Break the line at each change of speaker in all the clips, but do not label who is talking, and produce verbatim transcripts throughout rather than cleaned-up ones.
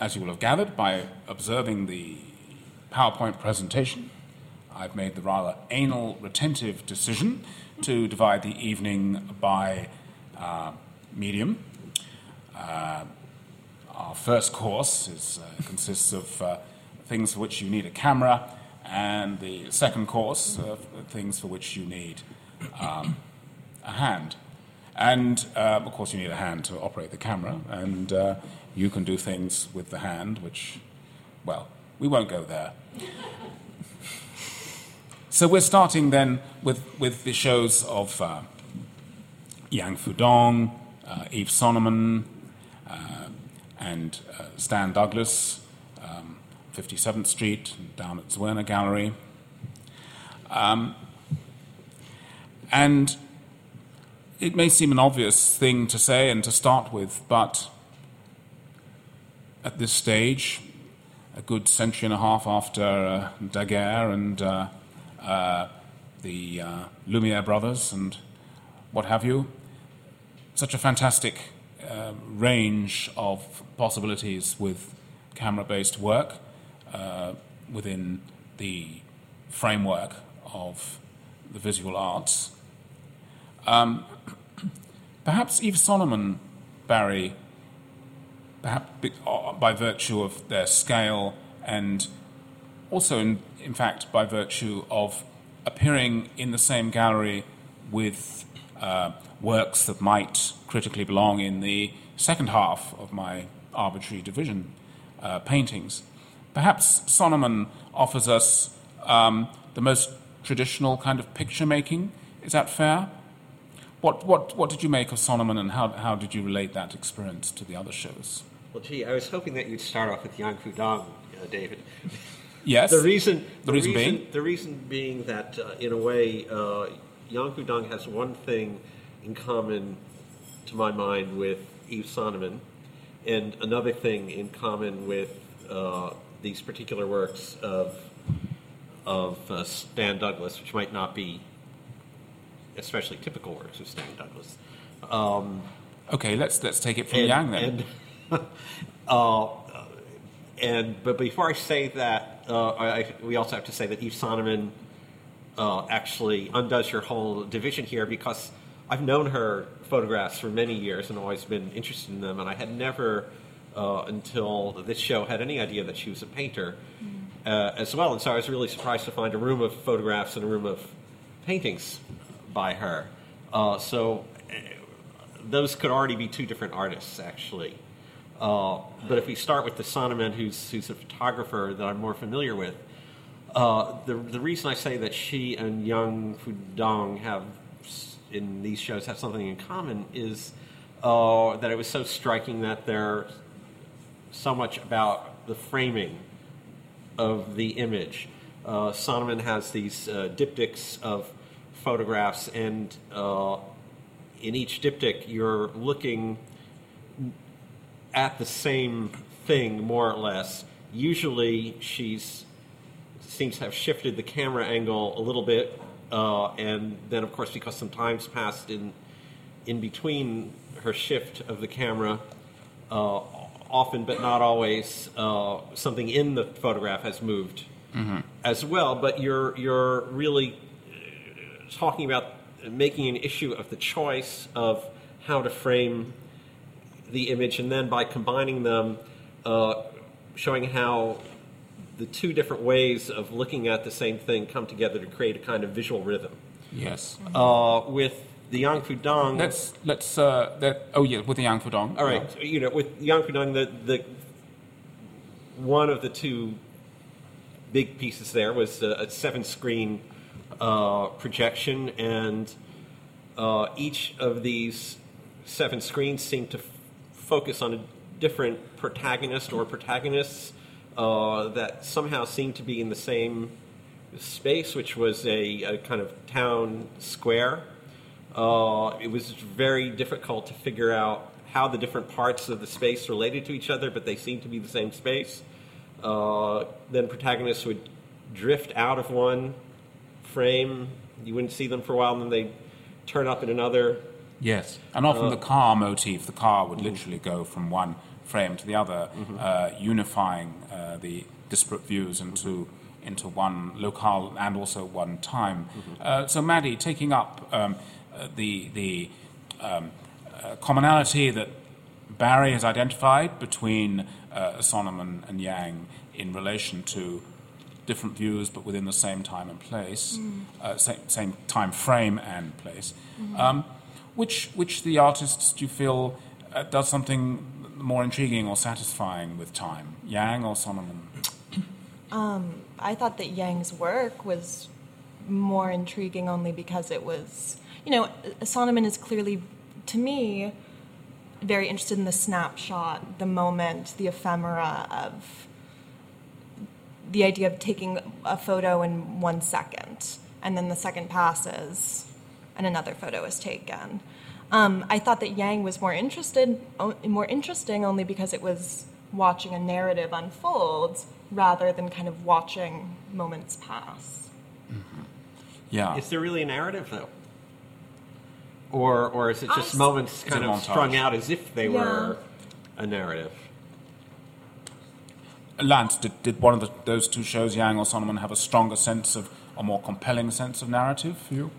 as you will have gathered by observing the PowerPoint presentation, I've made the rather anal, retentive decision to divide the evening by uh, medium. Uh, our first course is, uh, consists of uh, things for which you need a camera, and the second course, uh, things for which you need um, a hand. And, uh, of course, you need a hand to operate the camera, and uh, you can do things with the hand, which, well, we won't go there. So we're starting then with, with the shows of uh, Yang Fudong, uh, Yves Sonneman, uh, and uh, Stan Douglas, um, fifty-seventh Street, down at Zwerner Gallery. Um, and it may seem an obvious thing to say and to start with, but at this stage, a good century and a half after uh, Daguerre and uh, uh, the uh, Lumiere brothers and what have you, such a fantastic uh, range of possibilities with camera-based work uh, within the framework of the visual arts. Um, perhaps Yves Sonneman, Barry, perhaps by virtue of their scale and also, in, in fact, by virtue of appearing in the same gallery with uh, works that might critically belong in the second half of my arbitrary division uh, paintings. Perhaps Sonneman offers us um, the most traditional kind of picture making. Is that fair? What what what did you make of Sonneman, and how how did you relate that experience to the other shows?
Well, gee, I was hoping that you'd start off with Yang Fudong, uh, David.
Yes.
The reason
the,
the
reason,
reason
being
the reason being that uh, in a way, uh, Yang Fudong has one thing in common, to my mind, with Yves Sonneman, and another thing in common with uh, these particular works of of uh, Stan Douglas, which might not be especially typical works of Stan Douglas. Um,
okay, let's let's take it from
and,
Yang then.
And, uh, and but before I say that, uh, I, we also have to say that Yves Sonneman uh, actually undoes your whole division here, because I've known her photographs for many years and always been interested in them, and I had never, uh, until this show, had any idea that she was a painter uh, as well. And so I was really surprised to find a room of photographs and a room of paintings by her. Uh, so uh, those could already be two different artists, actually. Uh, but if we start with the Sonneman, who's, who's a photographer that I'm more familiar with, uh, the, the reason I say that she and Yang Fudong have, in these shows, have something in common is uh, that it was so striking that they're so much about the framing of the image. Uh, Sonneman has these uh, diptychs of photographs, and uh, in each diptych you're looking at the same thing, more or less. Usually she's seems to have shifted the camera angle a little bit, uh, and then, of course, because some time's passed in in between her shift of the camera, uh, often but not always, uh, something in the photograph has moved mm-hmm. as well. But you're you're really talking about making an issue of the choice of how to frame the image, and then by combining them, uh, showing how the two different ways of looking at the same thing come together to create a kind of visual rhythm.
Yes.
Uh, with the Yang Fudong...
Let's, let's, uh, that, oh yeah, with the Yang Fudong.
All right, yeah. You know, with Yang Fudong, the, the, one of the two big pieces there was a, a seven-screen uh, projection, and uh, each of these seven screens seemed to f- focus on a different protagonist or protagonists uh, that somehow seemed to be in the same space, which was a, a kind of town square. Uh, it was very difficult to figure out how the different parts of the space related to each other, but they seemed to be the same space. Uh, then protagonists would drift out of one frame. You wouldn't see them for a while, and then they'd turn up in another.
Yes, and often
uh,
the car motif, the car would literally go from one frame to the other,
Mm-hmm.
uh, unifying uh, the disparate views into into one locale and also one time.
Mm-hmm.
Uh, so, Maddie, taking up um, uh, the the um, uh, commonality that Barry has identified between uh, Sonam and, and Yang in relation to different views, but within the same time and place, mm. uh, same, same time frame and place. Mm-hmm. Um, which which the artists do you feel uh, does something more intriguing or satisfying with time, Yang or Sonam?
Um, I thought that Yang's work was more intriguing only because it was, you know, Sonneman is clearly, to me, very interested in the snapshot, the moment, the ephemera of the idea of taking a photo in one second, and then the second passes, and another photo is taken. Um, I thought that Yang was more interested, more interesting only because it was watching a narrative unfold rather than kind of watching moments pass.
Mm-hmm. Yeah.
Is there really a narrative, though? Or or is it just
I,
moments kind of strung out as if they
yeah.
were a narrative?
Lance, did, did one of the, those two shows, Yang or Sonneman, have a stronger sense of, a more compelling sense of narrative for you?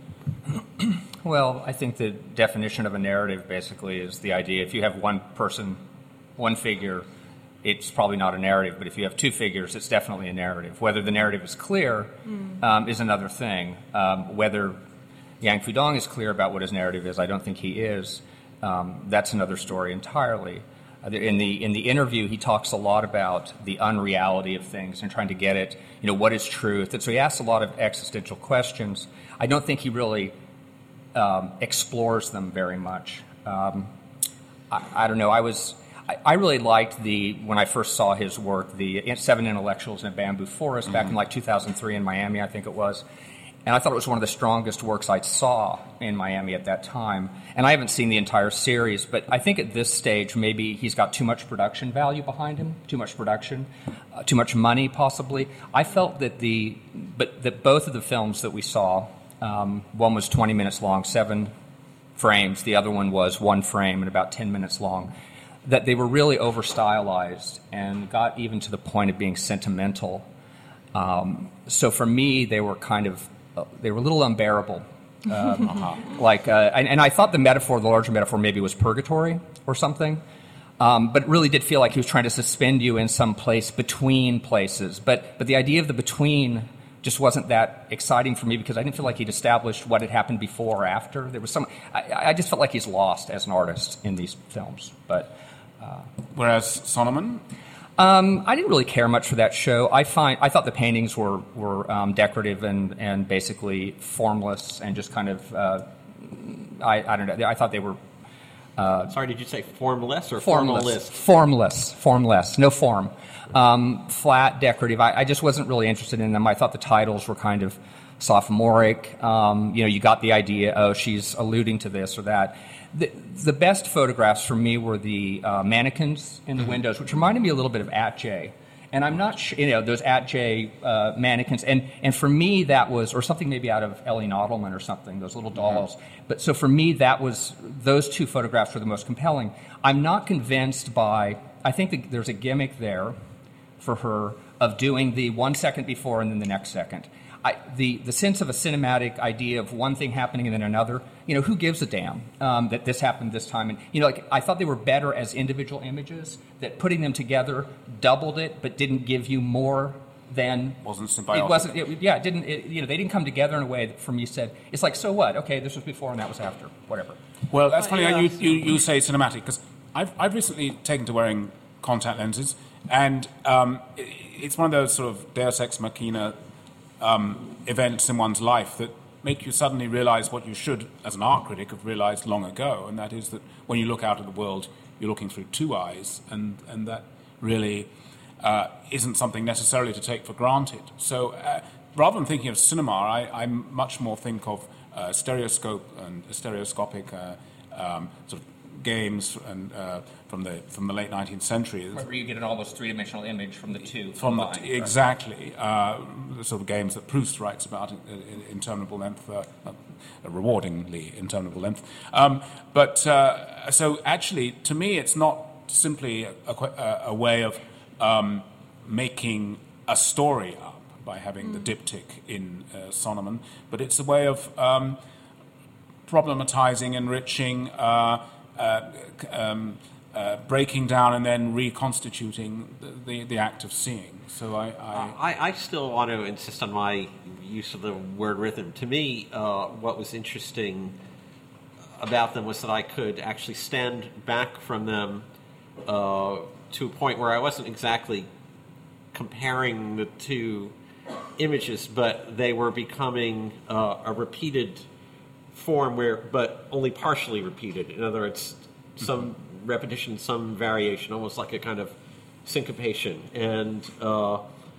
Well, I think the definition of a narrative basically is the idea if you have one person, one figure, it's probably not a narrative, but if you have two figures, it's definitely a narrative. Whether the narrative is clear mm. um, is another thing. Um, whether Yang Fudong is clear about what his narrative is, I don't think he is. Um, that's another story entirely. In the in the interview, he talks a lot about the unreality of things and trying to get it, you know, what is truth? And so he asks a lot of existential questions. I don't think he really um, explores them very much. Um, I, I don't know. I was I, I really liked the when I first saw his work, the Seven Intellectuals in a Bamboo Forest, mm-hmm. back in like two thousand three in Miami, I think it was. And I thought it was one of the strongest works I saw in Miami at that time. And I haven't seen the entire series, but I think at this stage maybe he's got too much production value behind him, too much production, uh, too much money possibly. I felt that the, but that both of the films that we saw, um, one was twenty minutes long, seven frames. The other one was one frame and about ten minutes long. That they were really over stylized and got even to the point of being sentimental. Um, so for me, they were kind of Uh, they were a little unbearable. Um, uh-huh. Like, uh, and, and I thought the metaphor, the larger metaphor, maybe was purgatory or something. Um, but it really did feel like he was trying to suspend you in some place between places. But but the idea of the between just wasn't that exciting for me because I didn't feel like he'd established what had happened before or after. There was some. I, I just felt like he's lost as an artist in these films. But uh,
whereas Sonneman.
Um, I didn't really care much for that show. I find I thought the paintings were were um, decorative and, and basically formless and just kind of uh, I I don't know. I thought they were. Uh,
Sorry, did you say formless or
formless?
Formless,
formless, formless, no form. Um, flat, decorative. I, I just wasn't really interested in them. I thought the titles were kind of sophomoric. Um, you know, you got the idea. Oh, she's alluding to this or that. The, the best photographs for me were the uh, mannequins in the mm-hmm. windows, which reminded me a little bit of Atget. And I'm not sure, you know, those Atget uh, mannequins. And, and for me, that was, or something maybe out of Ellie Nodelman or something, those little dolls. Mm-hmm. But so for me, that was, those two photographs were the most compelling. I'm not convinced by, I think that there's a gimmick there for her of doing the one second before and then the next second. I, the, the sense of a cinematic idea of one thing happening and then another, you know, who gives a damn um, that this happened this time? And, you know, like I thought they were better as individual images, that putting them together doubled it but didn't give you more than...
Wasn't symbiotic.
It wasn't, it, yeah, it didn't, it, you know, they didn't come together in a way that for me said, it's like, so what? Okay, this was before and that was after, whatever.
Well, that's
uh,
funny
yeah.
you, you, you say cinematic, because I've, I've recently taken to wearing contact lenses, and um, it, it's one of those sort of deus ex machina Um, events in one's life that make you suddenly realize what you should, as an art critic, have realized long ago, and that is that when you look out at the world, you're looking through two eyes, and, and that really uh, isn't something necessarily to take for granted. So uh, rather than thinking of cinema, I, I much more think of uh, stereoscope and stereoscopic uh, um, sort of games and uh, from the from the late nineteenth century.
Where you get an almost three-dimensional image from the two.
From the,
combined,
exactly. Uh, the sort of games that Proust writes about in, in interminable length, uh, uh, rewardingly interminable length. Um, but uh, so actually, to me, it's not simply a, a, a way of um, making a story up by having mm. the diptych in uh, Sonneman, but it's a way of um, problematizing, enriching, uh, uh, um, uh, breaking down, and then reconstituting the, the, the act of seeing. So I I,
uh, I I still want to insist on my use of the word rhythm. To me, uh, what was interesting about them was that I could actually stand back from them uh, to a point where I wasn't exactly comparing the two images, but they were becoming uh, a repeated form, where, but only partially repeated. In other words, some mm-hmm. repetition, some variation, almost like a kind of syncopation. And uh,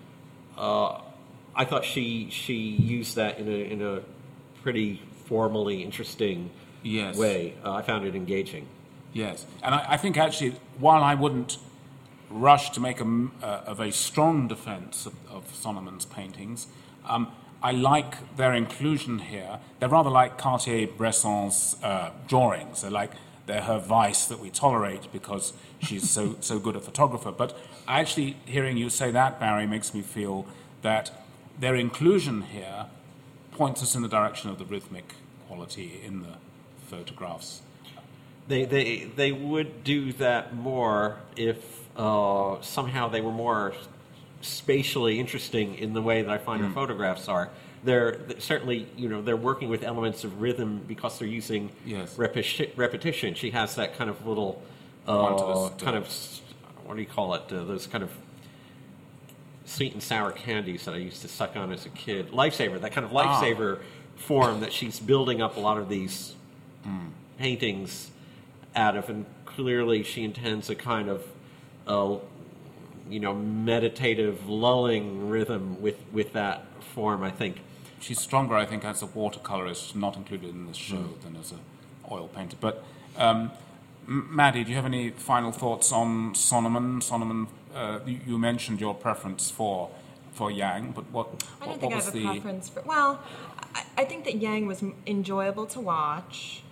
uh, I thought she she used that in a in a pretty formally interesting
yes.
way. Uh, I found it engaging.
Yes, and I, I think actually, while I wouldn't rush to make a, a, a very strong defense of, of Sonneman's paintings, um, I like their inclusion here. They're rather like Cartier-Bresson's uh, drawings. They're like they're her vice that we tolerate because she's so so good a photographer. But actually, hearing you say that, Barry, makes me feel that their inclusion here points us in the direction of the rhythmic quality in the photographs.
They they they would do that more if uh, somehow they were more spatially interesting in the way that I find mm. her photographs are. They're certainly, you know, they're working with elements of rhythm because they're using
yes.
repeti- repetition. She has that kind of little, uh, kind of, what do you call it? Uh, those kind of sweet and sour candies that I used to suck on as a kid. Lifesaver, that kind of lifesaver ah. form that she's building up a lot of these mm. paintings out of, and clearly she intends a kind of, uh, you know, meditative, lulling rhythm with, with that form, I think.
She's stronger, I think, as a watercolorist, not included in this show, mm. than as an oil painter. But, um, Maddie, do you have any final thoughts on Sonneman? Sonneman, uh, you, you mentioned your preference for for Yang, but what,
I don't
what,
think
what
I
was
have a
the...
preference for... Well, I, I think that Yang was enjoyable to watch.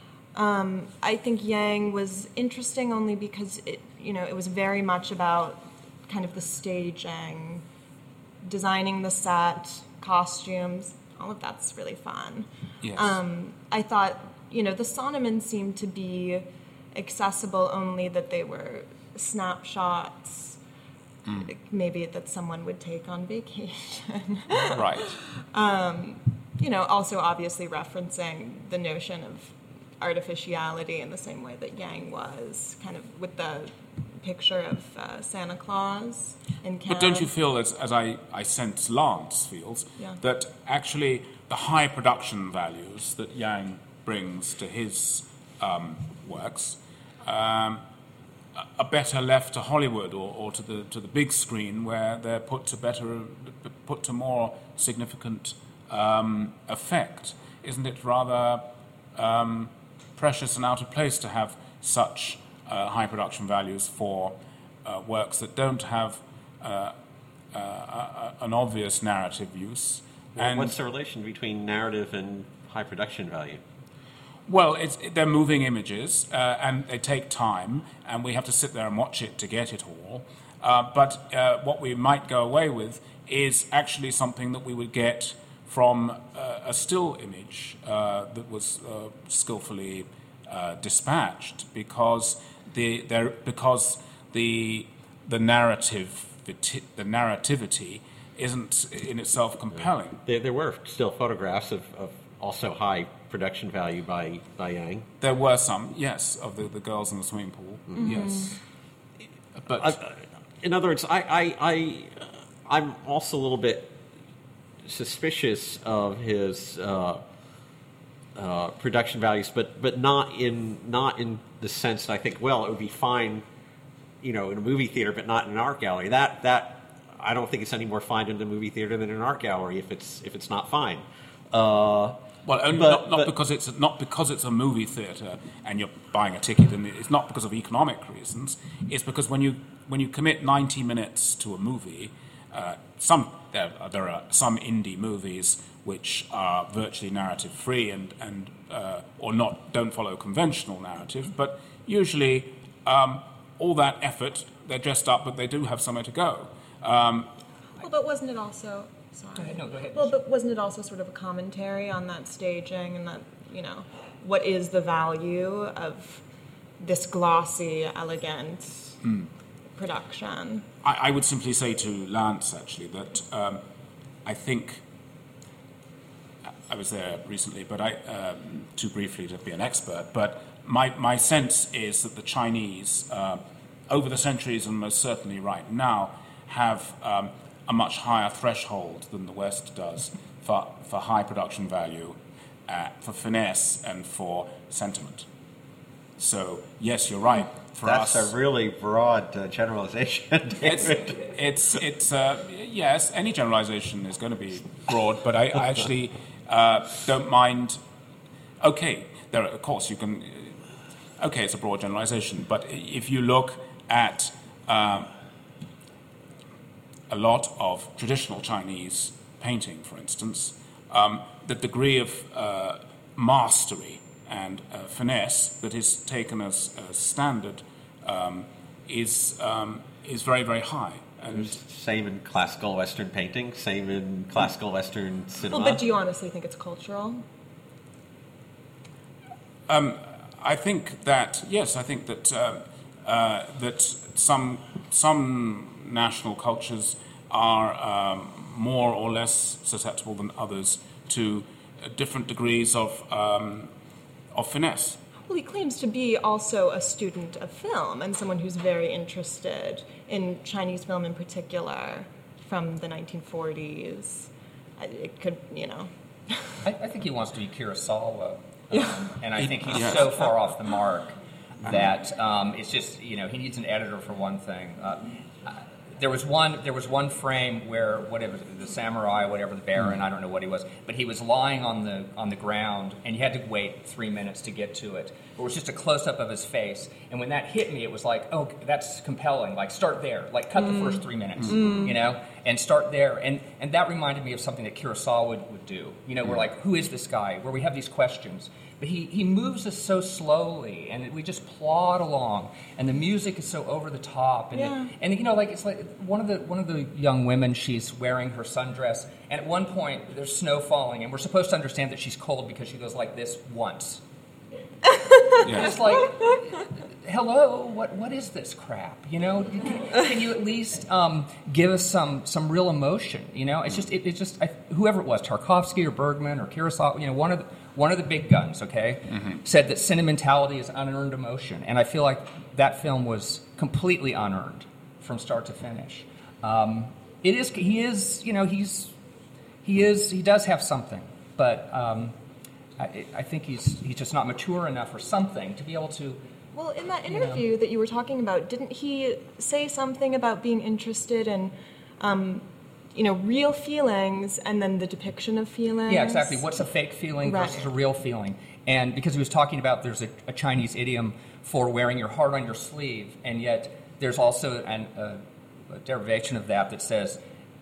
Um, I think Yang was interesting only because it, you know, it was very much about kind of the staging, designing the set, costumes. All of that's really fun.
Yes.
Um, I thought, you know, the Sonneman seemed to be accessible only that they were snapshots, mm. maybe that someone would take on vacation.
Right.
Um, you know, also obviously referencing the notion of artificiality in the same way that Yang was, kind of with the picture of uh, Santa Claus in Cannes.
But don't you feel, as, as I, I sense Lance feels,
yeah.
that actually the high production values that Yang brings to his um, works um, are better left to Hollywood or, or to the to the big screen, where they're put to better put to more significant um, effect? Isn't it rather um, precious and out of place to have such uh, high production values for uh, works that don't have uh, uh, uh, an obvious narrative use?
Well,
and
what's the relation between narrative and high production value?
Well, it's, they're moving images, uh, and they take time, and we have to sit there and watch it to get it all. Uh, but uh, what we might go away with is actually something that we would get from uh, a still image uh, that was uh, skillfully uh, dispatched, because the there because the the narrative the narrativity isn't in itself compelling.
There, there were still photographs of, of also high production value by, by Yang.
There were some, yes, of the, the girls in the swimming pool, mm-hmm. yes. But
uh, in other words, I, I, I, uh, I'm also a little bit suspicious of his uh, uh, production values, but but not in not in the sense that I think, well, it would be fine, you know, in a movie theater, but not in an art gallery. That that I don't think it's any more fine in the movie theater than in an art gallery if it's if it's not fine. Uh,
Well, only
but,
not, not
but,
because it's not because it's a movie theatre and you're buying a ticket, and it's not because of economic reasons. It's because when you when you commit ninety minutes to a movie, uh, some there there are some indie movies which are virtually narrative free and and uh, or not don't follow conventional narrative, but usually um, all that effort, they're dressed up, but they do have somewhere to go. Um,
well, but wasn't it also... Sorry.
Go ahead, no, go ahead.
Well, but wasn't it also sort of a commentary on that staging and that, you know, what is the value of this glossy, elegant mm. production?
I, I would simply say to Lance, actually, that um, I think... I was there recently, but I um, too briefly to be an expert. But my my sense is that the Chinese, uh, over the centuries and most certainly right now, have um, a much higher threshold than the West does for for high production value, uh, for finesse, and for sentiment. So yes, you're right. For
That's
us,
a really broad uh, generalization, David.
It's it's, it's uh, yes. Any generalization is going to be broad, but I, I actually. Uh, don't mind. Okay, there. Of course, you can. Okay, it's a broad generalization, but if you look at uh, a lot of traditional Chinese painting, for instance, um, the degree of uh, mastery and uh, finesse that is taken as, as standard um, is um, is very very high. And
same in classical Western painting, same in classical Western cinema.
Well, but do you honestly think it's cultural?
Um, I think that yes, I think that uh, uh, that some some national cultures are um, more or less susceptible than others to uh, different degrees of um, of finesse.
Well, he claims to be also a student of film and someone who's very interested in Chinese film in particular from the nineteen forties. It could, you know.
I, I think he wants to be Kurosawa. Um,
Yeah.
And I think he's
Yeah.
so far off the mark that um, it's just, you know, he needs an editor for one thing. Uh, There was one. There was one frame where whatever the samurai, whatever the baron, mm. I don't know what he was, but he was lying on the on the ground, and you had to wait three minutes to get to it. It was just a close up of his face, and when that hit me, it was like, oh, that's compelling. Like start there, like cut mm. the first three minutes, mm. you know, and start there, and and that reminded me of something that Kurosawa would, would do. You know, mm. we're like, who is this guy? Where we have these questions. But he, he moves us so slowly, and we just plod along, and the music is so over the top, and
yeah.
the, and you know, like it's like one of the one of the young women, she's wearing her sundress, and at one point there's snow falling, and we're supposed to understand that she's cold because she goes like this once. Yeah. It's like, hello, what what is this crap? You know, can, can you at least um, give us some some real emotion? You know, it's just it, it's just I, whoever it was, Tarkovsky or Bergman or Kurosawa, you know, one of the, One of the big guns, okay, mm-hmm. said that sentimentality is unearned emotion, and I feel like that film was completely unearned from start to finish. Um, it is, he is, you know, he's, he is, he does have something, but um, I, I think he's he's just not mature enough or something to be able to.
Well, in that interview you know, that you were talking about, didn't he say something about being interested in? Um, you know, real feelings and then the depiction of feelings.
Yeah, exactly. What's a fake feeling right. versus a real feeling? And because he was talking about there's a, a Chinese idiom for wearing your heart on your sleeve, and yet there's also an, a, a derivation of that that says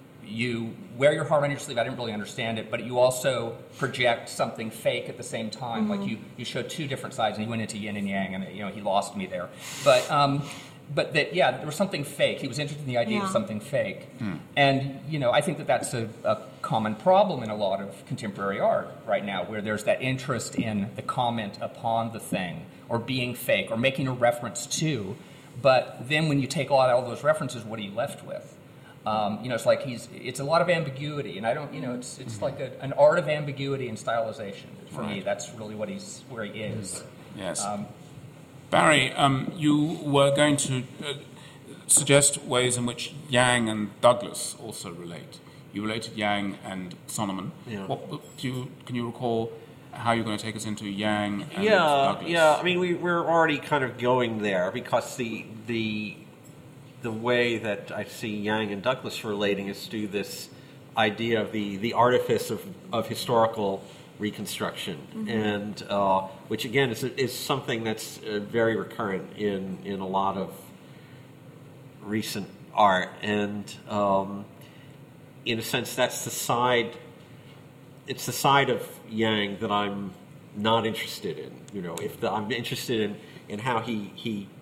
you wear your heart on your sleeve. I didn't really understand it, but you also project something fake at the same time. Mm-hmm. Like you, you show two different sides, and he went into yin and yang, and you know he lost me there. But um, But that, yeah, there was something fake. He was interested in the idea yeah. of something fake. Hmm. And, you know, I think that that's a, a common problem in a lot of contemporary art right now, where there's that interest in the comment upon the thing, or being fake, or making a reference to. But then when you take all, all those references, what are you left with? Um, you know, it's like he's, it's a lot of ambiguity. And I don't, you know, it's it's mm-hmm. like a, an art of ambiguity and stylization. For right. me, that's really what he's, where he is.
Yes.
Um,
Barry, um, you were going to uh, suggest ways in which Yang and Douglas also relate. You related Yang and Sonneman.
Yeah.
What, do you, can you recall how you're going to take us into Yang and
yeah,
Douglas?
Yeah, I mean, we, we're already kind of going there because the the the way that I see Yang and Douglas relating is to this idea of the, the artifice of, of historical reconstruction, mm-hmm. and uh, which again is is something that's uh, very recurrent in in a lot of recent art, and um, in a sense, that's the side. It's the side of Yang that I'm not interested in. You know, if the, I'm interested in in how he he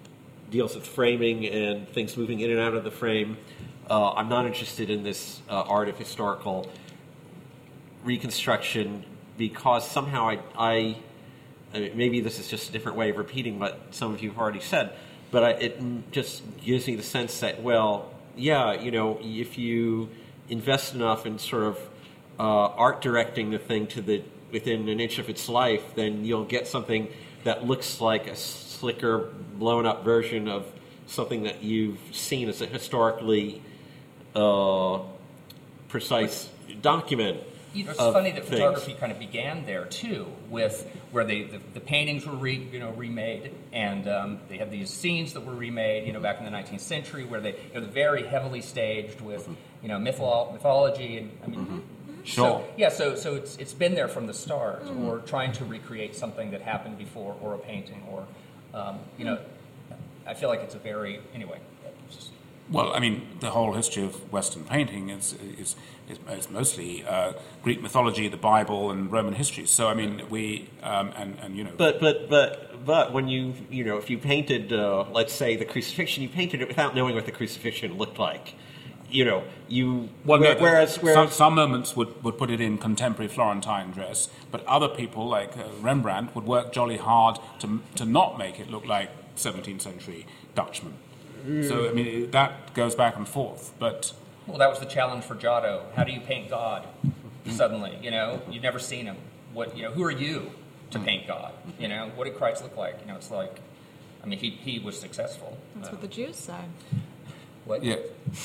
deals with framing and things moving in and out of the frame. Uh, I'm not interested in this uh, art of historical reconstruction because somehow I, I, I mean, maybe this is just a different way of repeating what some of you have already said, but I, it just gives me the sense that, well, yeah, you know, if you invest enough in sort of uh, art directing the thing to the within an inch of its life, then you'll get something that looks like a slicker, blown-up version of something that you've seen as a historically uh, precise document.
You know, it's
of
funny that
things.
photography kind of began there too, with where they the, the paintings were re, you know remade, and um, they had these scenes that were remade, you know, back in the nineteenth century, where they you know very heavily staged with you know mytholo- mythology, and I mean,
Mm-hmm. Sure.
so, yeah, so so it's it's been there from the start, mm-hmm. or trying to recreate something that happened before, or a painting, or um, you know, I feel like it's a very anyway. Just,
Well, I mean, the whole history of Western painting is is is, is mostly uh, Greek mythology, the Bible, and Roman history. So, I mean, we um, and and you know.
But but but but when you you know if you painted uh, let's say the crucifixion, you painted it without knowing what the crucifixion looked like. You know, you
Well, no,
whereas whereas
some, some moments would, would put it in contemporary Florentine dress, but other people like uh, Rembrandt would work jolly hard to to not make it look like seventeenth century Dutchman. Mm. So I mean that goes back and forth. But
well, that was the challenge for Giotto. How do you paint God suddenly? You know, you've never seen him. What you know? Who are you to paint God? You know, what did Christ look like? You know, it's like, I mean, he he was successful.
That's
uh,
what the Jews say.
What?
yeah,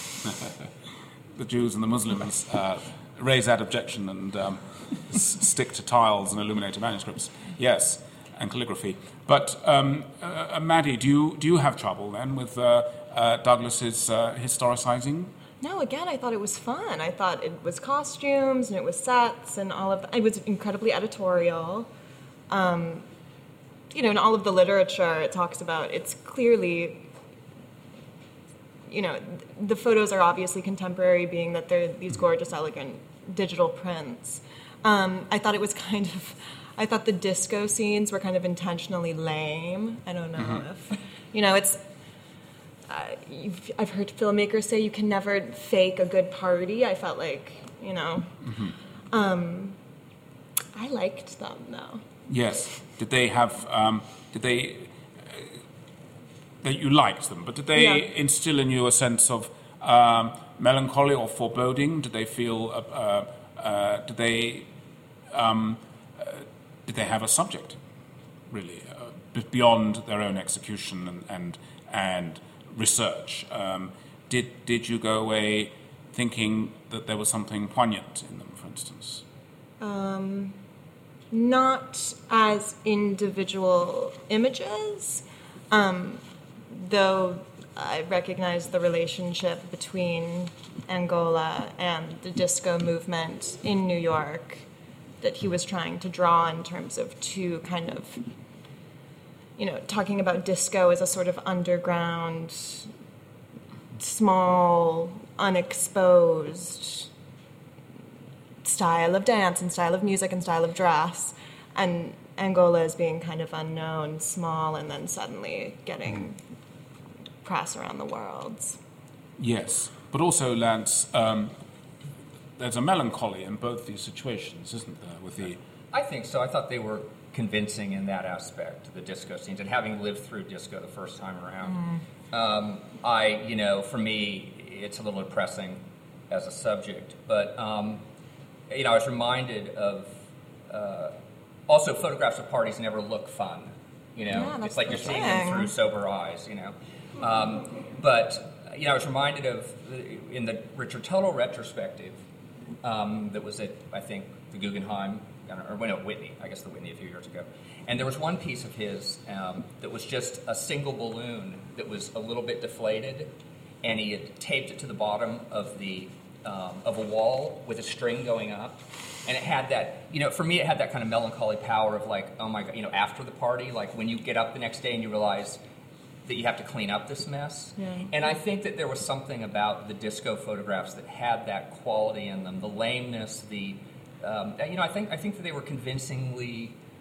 the Jews and the Muslims uh, raise that objection and um, s- stick to tiles and illuminated manuscripts. Yes, and calligraphy. But um, uh, Maddie, do you do you have trouble then with uh, uh, Douglas's uh, historicizing?
No, again, I thought it was fun. I thought it was costumes and it was sets and all of that. It was incredibly editorial. Um, you know, in all of the literature it talks about, it's clearly, you know, the photos are obviously contemporary, being that they're these gorgeous, elegant digital prints. Um, I thought it was kind of, I thought the disco scenes were kind of intentionally lame. I don't know mm-hmm. if, you know, it's, uh, you've, I've heard filmmakers say you can never fake a good party. I felt like, you know, mm-hmm. um, I liked them though.
Yes. Did they have, um, did they, that you liked them, but did they
yeah.
instill in you a sense of um, melancholy or foreboding? Did they feel? Uh, uh, uh, did they? Um, uh, did they have a subject, really, uh, b- beyond their own execution and and, and research? Um, did did you go away thinking that there was something poignant in them, for instance?
Um, not as individual images. Um, Though I recognize the relationship between Angola and the disco movement in New York that he was trying to draw in terms of two kind of, you know, talking about disco as a sort of underground, small, unexposed style of dance and style of music and style of dress, and Angola as being kind of unknown, small, and then suddenly getting press around the world.
Yes, but also, Lance, um, there's a melancholy in both these situations, isn't there? With the,
I think so. I thought they were convincing in that aspect, the disco scenes, and having lived through disco the first time around. Mm. Um, I, you know, for me, it's a little depressing as a subject, but um, you know, I was reminded of uh, also photographs of parties never look fun. You know,
yeah,
it's like you're
thing.
seeing them through sober eyes. You know. Um, but, you know, I was reminded of, in the Richard Tuttle retrospective um, that was at, I think, the Guggenheim, or no, Whitney, I guess the Whitney a few years ago. And there was one piece of his um, that was just a single balloon that was a little bit deflated, and he had taped it to the bottom of the um, of a wall with a string going up. And it had that, you know, for me, it had that kind of melancholy power of like, oh my God, you know, after the party, like when you get up the next day and you realize that you have to clean up this mess.
Yeah.
And I think that there was something about the disco photographs that had that quality in them, the lameness, the, um, you know, I think I think that they were convincingly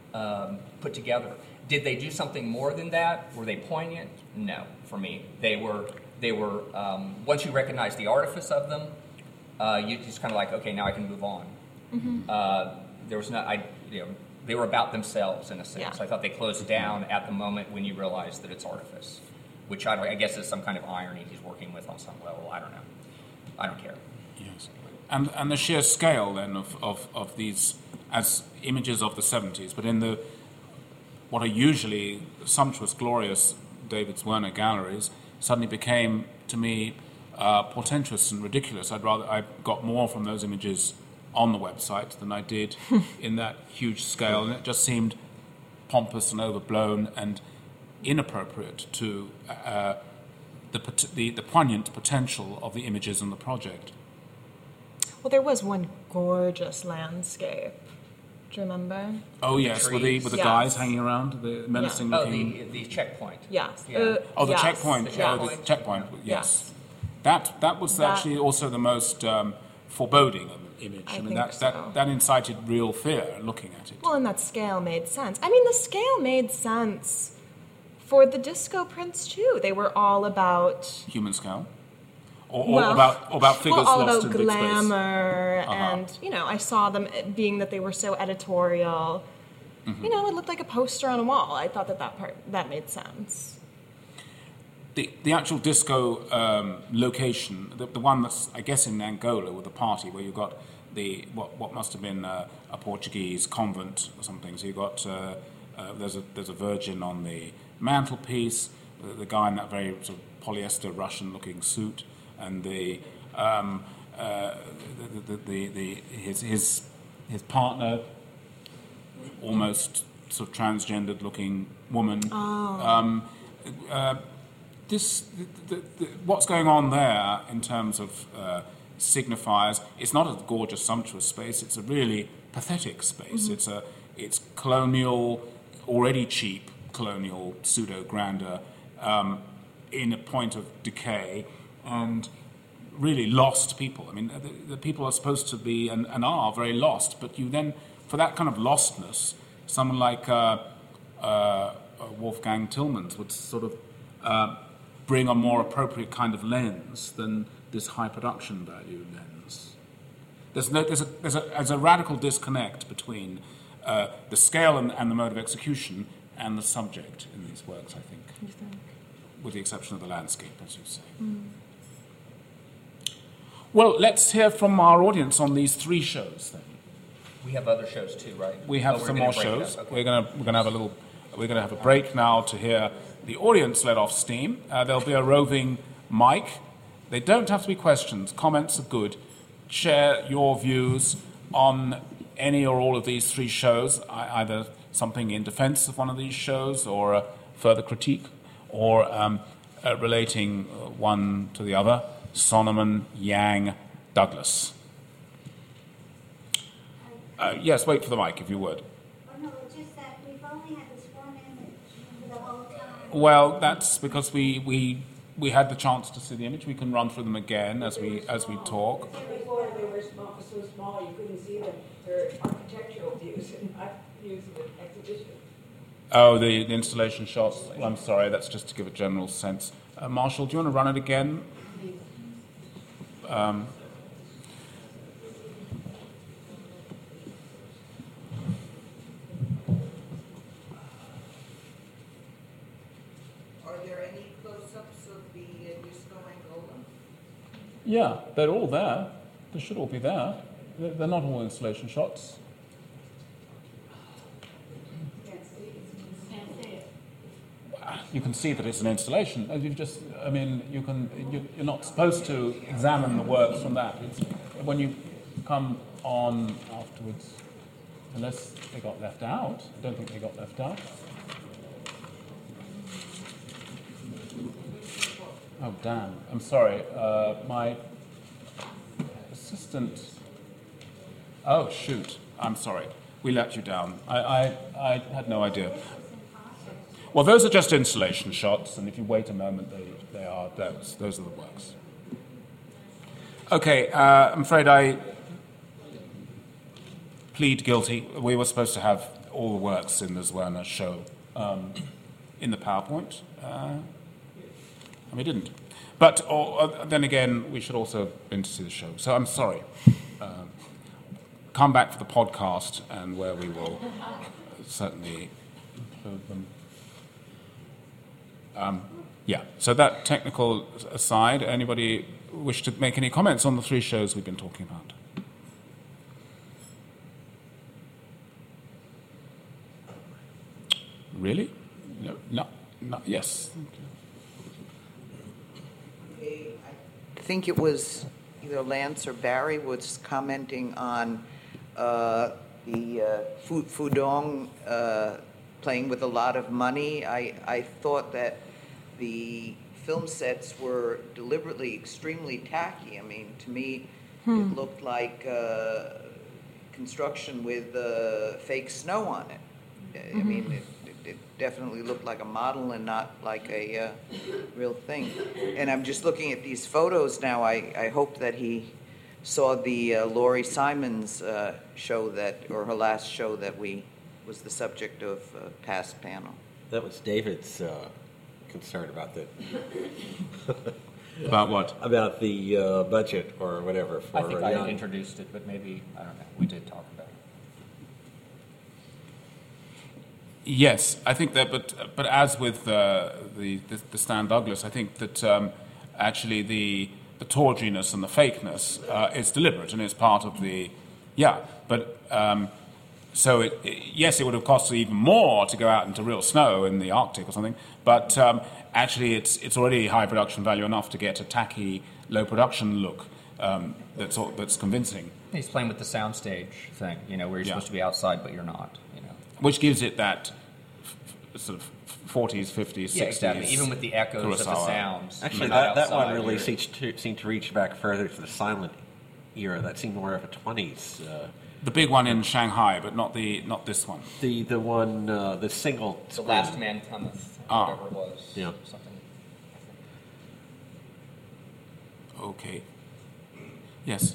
um, put together. Did they do something more than that? Were they poignant? No, for me. They were, they were um, once you recognize the artifice of them, uh, you just kind of like, okay, now I can move on. Mm-hmm. Uh, there was not, I, you know, they were about themselves in a sense.
Yeah.
I thought they closed down at the moment when you realize that it's artifice, which I, I guess is some kind of irony he's working with on some level. I don't know. I don't care.
Yes. And and the sheer scale then of, of, of these as images of the seventies, but in the what are usually sumptuous, glorious David Zwirner galleries, suddenly became to me uh, portentous and ridiculous. I'd rather I got more from those images on the website than I did in that huge scale, and it just seemed pompous and overblown and inappropriate to uh, the, the the poignant potential of the images in the project.
Well, there was one gorgeous landscape. Do you remember?
Oh yes, with the with the
Yes.
guys hanging around, the menacing
Oh,
looking.
the, the checkpoint.
Yes.
Yeah.
Uh,
Oh, the
yes.
checkpoint.
Yeah.
Oh, the checkpoint. Yes.
Yes.
That that was
That-
actually also the most um, foreboding image.
I
mean,
think
that,
so.
that that incited real fear looking at it.
Well, and that scale made sense. I mean, the scale made sense for the disco prints too. They were all about
Human scale, or, or
well,
about or about figures
well, all
lost
about
in big space.
glamour,
Uh-huh.
and you know, I saw them being that they were so editorial.
Mm-hmm.
You know, it looked like a poster on a wall. I thought that that part that made sense.
The the actual disco um, location, the, the one that's I guess in Angola with the party where you got the what what must have been uh, a Portuguese convent or something. So you got uh, uh, there's a there's a virgin on the mantelpiece, the, the guy in that very sort of polyester Russian-looking suit, and the um, uh, the, the, the, the his his his partner, almost sort of transgendered-looking woman. Um, uh, this the, the, the, what's going on there in terms of uh, signifiers? It's not a gorgeous, sumptuous space. It's a really pathetic space.
Mm-hmm.
It's a it's colonial, already cheap colonial pseudo grandeur um, in a point of decay, and really lost people. I mean, the, the people are supposed to be and, and are very lost, but you then, for that kind of lostness, someone like uh, uh, Wolfgang Tillmans would sort of uh, bring a more appropriate kind of lens than this high production value lens. There's, no, there's, a, there's, a, there's a radical disconnect between uh, the scale and, and the mode of execution and the subject in these works, I think,
You think?
with the exception of the landscape, as you say.
Mm.
Well, let's hear from our audience on these three shows then.
We have other shows too, right?
We have
Oh, we're
some
gonna
more
break it
shows.
up. Okay.
We're gonna we're gonna have a little we're gonna have a break now to hear the audience let off steam. Uh, there'll be a roving mic. They don't have to be questions. Comments are good. Share your views on any or all of these three shows, I- either something in defense of one of these shows or a further critique, or um, uh, relating uh, one to the other. Sonneman, Yang, Douglas. Uh, yes, wait for the mic if you would.
Oh, no, it's just that we've only had this one image for the whole time.
Well, that's because we, we we had the chance to see the image. We can run through them again as we as we talk.
Before they were small, so small you couldn't see them. They're architectural views and not views of an exhibition.
Oh, the, the installation shots. I'm sorry, that's just to give a general sense. Uh, Marshall, do you want to run it again? Um,
Are there any close-ups of the uh, disco Angola?
yeah, they're all there. They should all be there. They're, they're not all installation shots. You can see that it's an installation. As you've just, I mean, you can. You, you're not supposed to examine the works from that. It's, when you come on afterwards, unless they got left out. I don't think they got left out. Oh damn! I'm sorry. Uh, my assistant. Oh shoot! I'm sorry. We let you down. I, I, I had no idea. Well, those are just installation shots, and if you wait a moment, they, they are those. Those are the works. Okay, uh, I'm afraid I plead guilty. We were supposed to have all the works in the Zwerner show um, in the PowerPoint. Uh, and we didn't. But or, uh, then again, we should also have been to see the show. So I'm sorry. Uh, come back for the podcast, and where we will certainly include them. Um, yeah, so that technical aside, anybody wish to make any comments on the three shows we've been talking about? Really? No, no, no yes.
I think it was either Lance or Barry was commenting on uh, the uh, Fu- Fudong uh, playing with a lot of money. I, I thought that the film sets were deliberately extremely tacky. I mean, to me,
Hmm.
it looked like uh, construction with uh, fake snow on it. I
Mhm.
mean, it, it, it definitely looked like a model and not like a uh, real thing. And I'm just looking at these photos now. I, I hope that he saw the uh, Laurie Simons uh, show that, or her last show that we was the subject of uh, past panel.
That was David's uh, concern about the
About what?
about the uh, budget or whatever. For
I think I had
young.
introduced it, but maybe, I don't know, we did talk about it.
Yes, I think that, but but as with uh, the, the the Stan Douglas, I think that um, actually the the tawdriness and the fakeness uh, is deliberate and is part of the, yeah. But um, so it, it, yes, it would have cost even more to go out into real snow in the Arctic or something. But um, actually, it's it's already high production value enough to get a tacky, low production look um, that's all, that's convincing.
He's playing with the soundstage thing, you know, where you're
Yeah.
supposed to be outside, but you're not, you know.
Which gives it that f- f- sort of forties, fifties,
Yeah,
sixties.
exactly. Even with the echoes of the
Kurosawa.
sounds.
Actually,
you're not
that, that one
outside,
really
you're-
seemed to, seemed to reach back further to the silent era. That seemed more of a twenties. Uh,
The big one in Shanghai, but not the not this one.
the the one, uh, the single.
The
screen.
Last Man Cometh, or
Ah.
whatever it was.
Yeah.
Something.
Okay. Yes.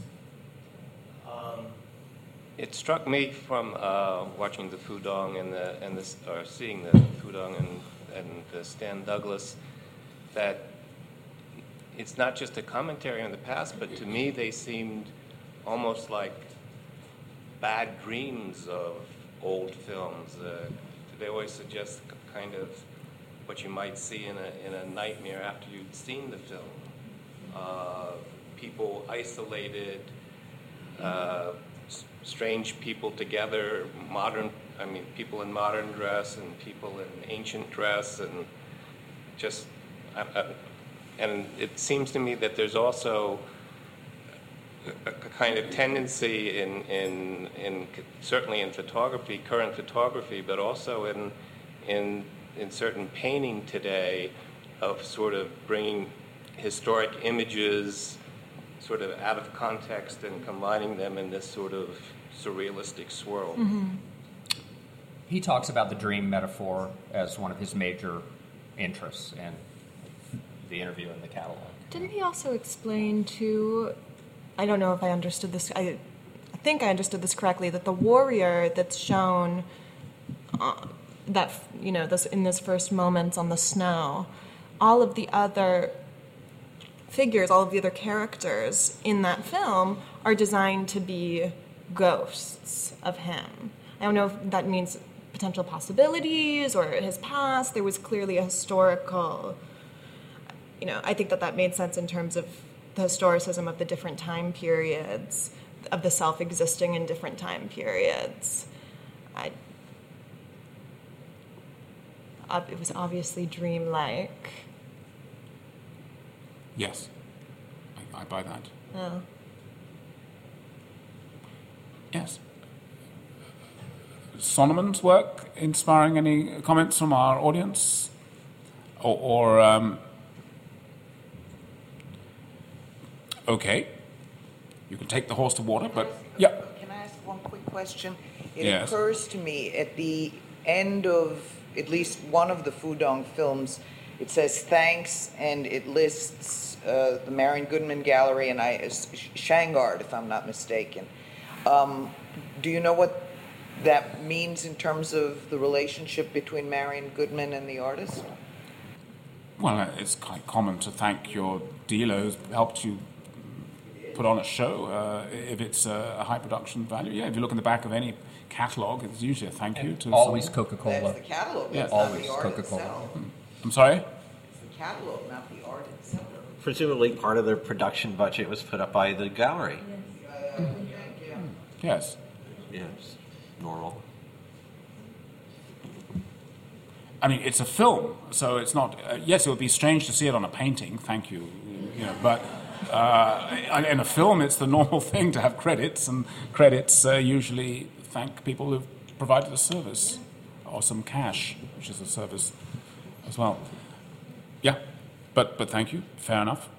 It struck me from uh, watching the Fudong and the and this or seeing the Fudong and and the Stan Douglas that it's not just a commentary on the past, but to me they seemed almost like bad dreams of old films. Uh, they always suggest kind of what you might see in a in a nightmare after you'd seen the film. Uh, people isolated. Uh, strange people together, modern, I mean, people in modern dress and people in ancient dress, and just, uh, uh, and it seems to me that there's also a, a kind of tendency in, in, in, certainly in photography, current photography, but also in, in, in certain painting today of sort of bringing historic images sort of out of context and combining them in this sort of surrealistic swirl.
Mm-hmm.
He talks about the dream metaphor as one of his major interests in the interview in the catalog.
Didn't he also explain to, I don't know if I understood this, I, I think I understood this correctly, that the warrior that's shown uh, that, you know, this in this first moments on the snow, all of the other figures, all of the other characters in that film are designed to be ghosts of him. I don't know if that means potential possibilities or his past. There was clearly a historical, you know, I think that that made sense in terms of the historicism of the different time periods, of the self existing in different time periods. I, uh, it was obviously dreamlike.
Yes. I, I buy that.
Oh.
Yes. Sonneman's work inspiring any comments from our audience? Or, or um, okay. You can take the horse to water, but yeah.
Can I ask one quick question? It
Yes.
occurs to me at the end of at least one of the Fudong films, it says thanks, and it lists uh, the Marion Goodman Gallery and I, Shangard, if I'm not mistaken. Um, do you know what that means in terms of the relationship between Marion Goodman and the artist?
Well, uh, it's quite common to thank your dealer who's helped you put on a show. Uh, if it's a, a high production value, yeah. If you look in the back of any catalog, it's usually a thank you to
Always
someone.
Coca-Cola.
That's the catalog,
Yes.
that's not
Always
the art
Coca-Cola.
itself.
I'm sorry?
It's the catalog, not the art itself.
Presumably, part of their production budget was put up by the gallery.
Uh, I would think, yeah.
Yes.
Yes, normal.
I mean, it's a film, so it's not. Uh, yes, it would be strange to see it on a painting. Thank you, you know. But uh, in a film, it's the normal thing to have credits, and credits uh, usually thank people who've provided a service or some cash, which is a service as well. Yeah, but but thank you. Fair enough.